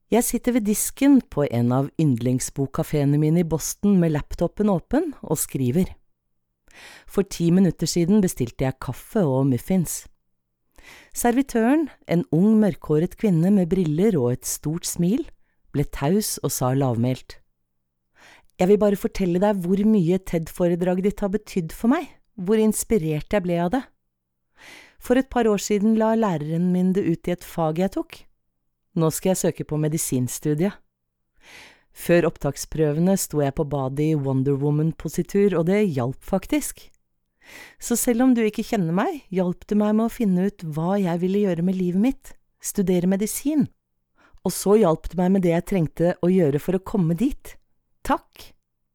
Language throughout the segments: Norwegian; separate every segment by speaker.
Speaker 1: Jeg sitter ved disken på en av yndlingsbokkaféene mine i Boston med laptopen åpen og skriver. For 10 minutter siden bestilte jeg kaffe og muffins. Servitøren, en ung mørkhåret kvinne med briller og et stort smil, ble taus og sa lavmælt. Jeg vil bare fortelle deg hvor mye TED-foredraget ditt har betydd for meg, hvor inspirert jeg ble av det. For et par år siden la læreren min det ut i et fag jeg tok. Nå skal jeg søke på medisinstudiet. Før opptaksprøvene sto jeg på badet i Wonder Woman-positur, og det hjalp faktisk. Så selv om du ikke kjenner meg, hjalp det meg med å finne ut hva jeg ville gjøre med livet mitt, studere medisin. Og så hjalp det meg med det jeg trengte å gjøre for å komme dit. Takk.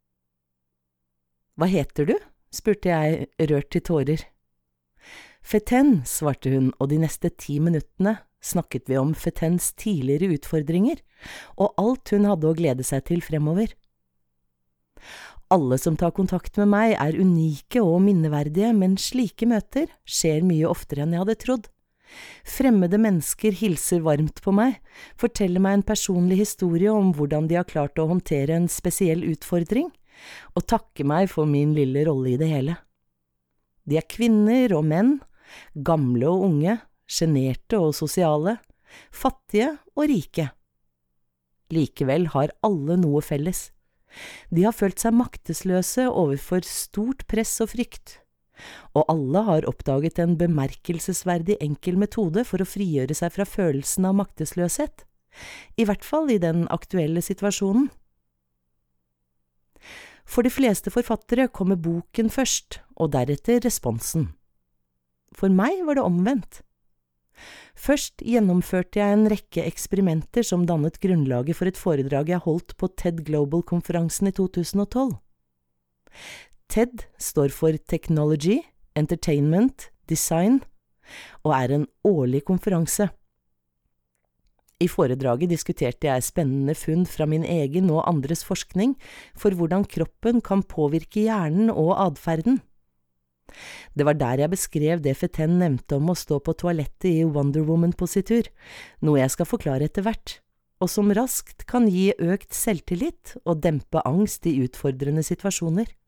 Speaker 1: Hva heter du? Spurte jeg, rørt til tårer. Feten, svarte hun, og de neste 10 minuttene snakket vi om Fetens tidligere utfordringer, og alt hun hadde å glede seg til fremover. Alle som tar kontakt med meg er unike og minneverdige, men slike møter skjer mye oftere enn jeg hadde trodd. Fremmede mennesker hilser varmt på meg, forteller meg en personlig historie om hvordan de har klart å håndtere en spesiell utfordring, og takker meg for min lille rolle i det hele. De er kvinner og menn, gamle og unge, generte og sosiale, fattige og rike. Likevel har alle noe felles. De har følt seg maktesløse overfor stort press og frykt, og alle har oppdaget en bemerkelsesverdig enkel metode for å frigjøre seg fra følelsen av maktesløshet, i hvert fall i den aktuelle situasjonen. For de fleste forfattere kommer boken først, og deretter responsen. For meg var det omvendt. Først gjennomførte jeg en rekke eksperimenter som dannet grunnlaget for et foredrag jeg holdt på TED Global-konferansen i 2012. TED står for Technology, Entertainment, Design, og er en årlig konferanse. I foredraget diskuterte jeg spennende funn fra min egen og andres forskning for hvordan kroppen kan påvirke hjernen og adferden. Det var der jeg beskrev det Feten nevnte om å stå på toalettet i Wonder Woman-positur, noe jeg skal forklare etter hvert, og som raskt kan gi økt selvtillit og dempe angst i utfordrende situasjoner.